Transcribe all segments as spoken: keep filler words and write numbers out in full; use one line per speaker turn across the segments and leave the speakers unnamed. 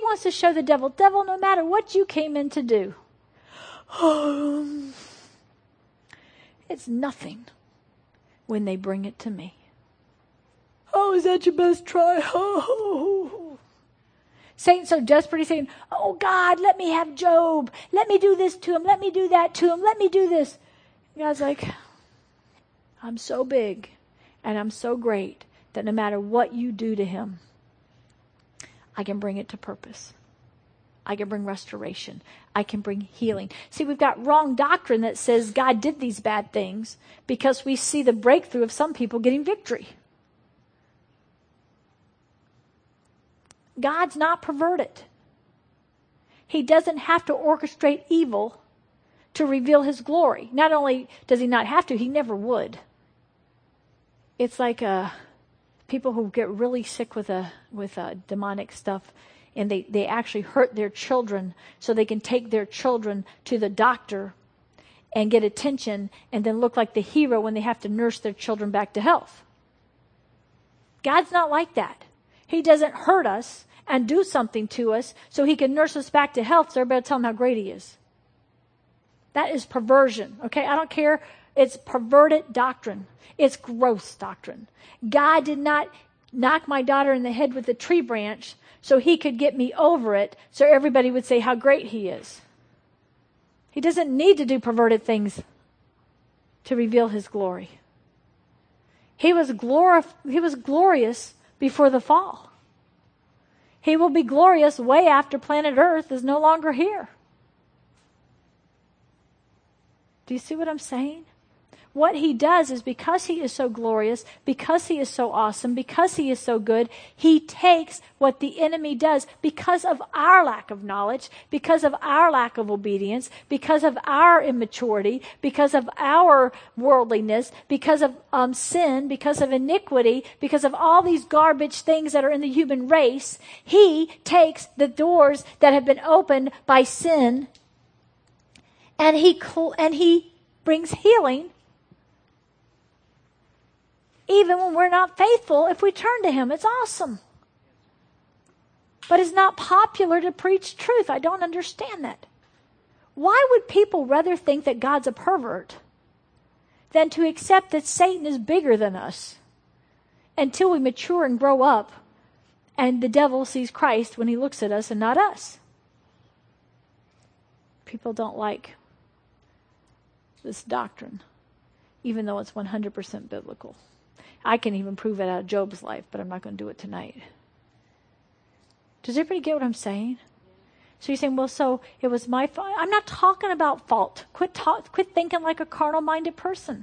wants to show the devil, devil, no matter what you came in to do, it's nothing when they bring it to me. Oh, is that your best try? Oh. Satan's so desperate, he's saying, oh God, let me have Job. Let me do this to him. Let me do that to him. Let me do this. And God's like, I'm so big and I'm so great that no matter what you do to him, I can bring it to purpose. I can bring restoration. I can bring healing. See, we've got wrong doctrine that says God did these bad things because we see the breakthrough of some people getting victory. God's not perverted. He doesn't have to orchestrate evil to reveal his glory. Not only does he not have to, he never would. It's like uh, people who get really sick with a with a demonic stuff, and they, they actually hurt their children so they can take their children to the doctor and get attention and then look like the hero when they have to nurse their children back to health. God's not like that. He doesn't hurt us and do something to us so he can nurse us back to health so everybody will tell him how great he is. That is perversion, okay? I don't care. It's perverted doctrine. It's gross doctrine. God did not knock my daughter in the head with a tree branch so he could get me over it so everybody would say how great he is. He doesn't need to do perverted things to reveal his glory. He was glorif- he was glorious before the fall. He will be glorious way after planet Earth is no longer here. Do you see what I'm saying? What he does is because he is so glorious, because he is so awesome, because he is so good, he takes what the enemy does because of our lack of knowledge, because of our lack of obedience, because of our immaturity, because of our worldliness, because of um, sin, because of iniquity, because of all these garbage things that are in the human race. He takes the doors that have been opened by sin and he cl- and he brings healing. Even when we're not faithful, if we turn to him, it's awesome. But it's not popular to preach truth. I don't understand that. Why would people rather think that God's a pervert than to accept that Satan is bigger than us until we mature and grow up and the devil sees Christ when he looks at us and not us? People don't like this doctrine, even though it's one hundred percent biblical. I can even prove it out of Job's life, but I'm not going to do it tonight. Does everybody get what I'm saying? So you're saying, well, so it was my fault. I'm not talking about fault. Quit talk, quit thinking like a carnal-minded person.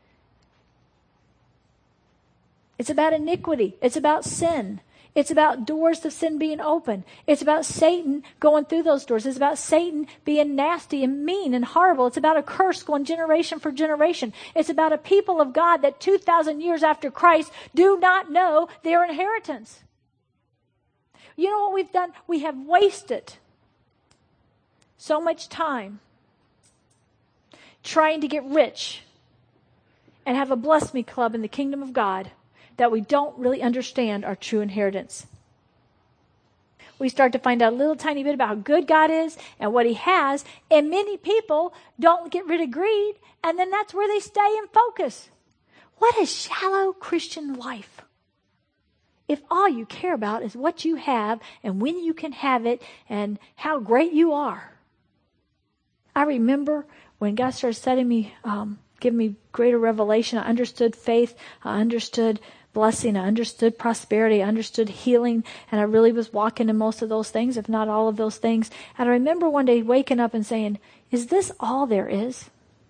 It's about iniquity. It's about sin. It's about doors of sin being open. It's about Satan going through those doors. It's about Satan being nasty and mean and horrible. It's about a curse going generation for generation. It's about a people of God that two thousand years after Christ do not know their inheritance. You know what we've done? We have wasted so much time trying to get rich and have a bless me club in the kingdom of God that we don't really understand our true inheritance. We start to find out a little tiny bit about how good God is and what he has, and many people don't get rid of greed, and then that's where they stay and focus. What a shallow Christian life. If all you care about is what you have and when you can have it and how great you are. I remember when God started setting me, um, giving me greater revelation, I understood faith, I understood blessing, I understood prosperity, I understood healing, and I really was walking in most of those things, if not all of those things. And I remember one day waking up and saying, is this all there is?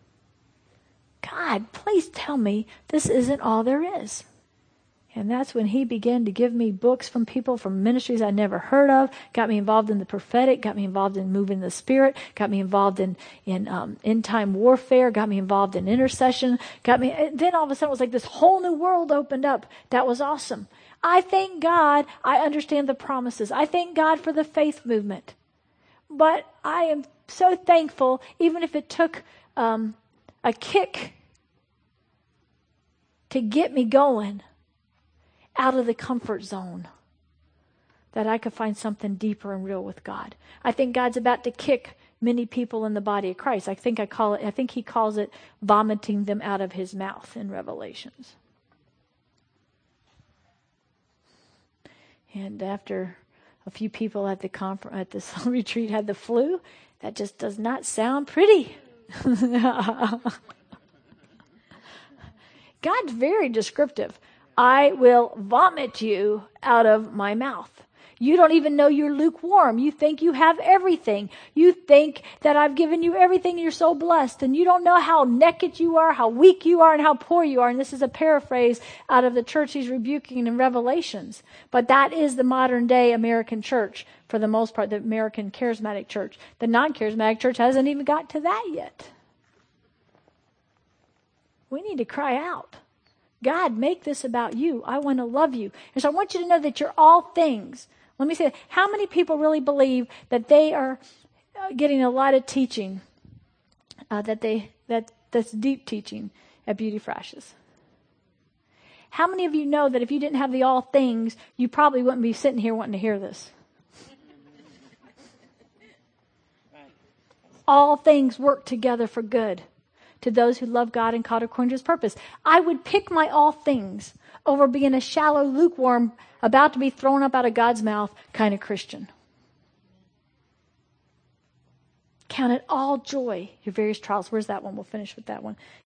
God, please tell me this isn't all there is. And that's when he began to give me books from people from ministries I never heard of, got me involved in the prophetic, got me involved in moving the spirit, got me involved in, in um, end-time warfare, got me involved in intercession, got me, then all of a sudden it was like this whole new world opened up. That was awesome. I thank God I understand the promises. I thank God for the faith movement. But I am so thankful, even if it took um, a kick to get me going out of the comfort zone. that I could find something deeper and real with God. I think God's about to kick many people in the body of Christ. I think I call it, I think he calls it vomiting them out of his mouth in Revelations. And after a few people at the conference, at this retreat had the flu, that just does not sound pretty. God's very descriptive. I will vomit you out of my mouth. You don't even know you're lukewarm. You think you have everything. You think that I've given you everything. You're so blessed. And you don't know how naked you are, how weak you are, and how poor you are. And this is a paraphrase out of the church he's rebuking in Revelations. But that is the modern day American church, for the most part, the American charismatic church. The non-charismatic church hasn't even got to that yet. We need to cry out. God, make this about you. I want to love you. And so I want you to know that you're all things. Let me say, how many people really believe that they are getting a lot of teaching, uh, that they that that's deep teaching at Beauty for Ashes? How many of you know that if you didn't have the all things, you probably wouldn't be sitting here wanting to hear this? All things work together for good to those who love God and called according to his purpose. I would pick my all things over being a shallow, lukewarm, about to be thrown up out of God's mouth kind of Christian. Count it all joy, your various trials. Where's that one? We'll finish with that one.